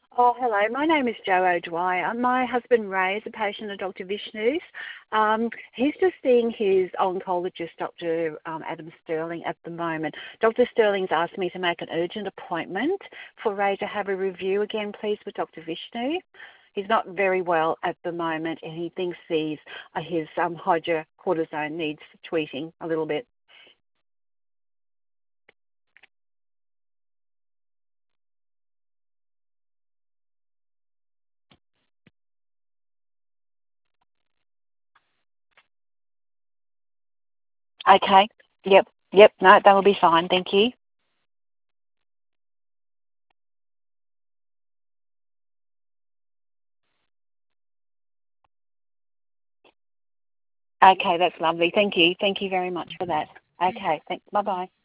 Oh, hello. My name is Jo O'Dwyer. My husband Ray is a patient of Dr. Vishnu's. He's just seeing his oncologist, Dr. Adam Sterling, at the moment. Dr. Sterling's asked me to make an urgent appointment for Ray to have a review again, please, with Dr. Vishnu. He's not very well at the moment, and he thinks his hydrocortisone needs tweeting a little bit. Okay. Yep. Yep. No, that will be fine. Thank you. Okay, that's lovely. Thank you. Thank you very much for that. Okay, thanks. Bye-bye.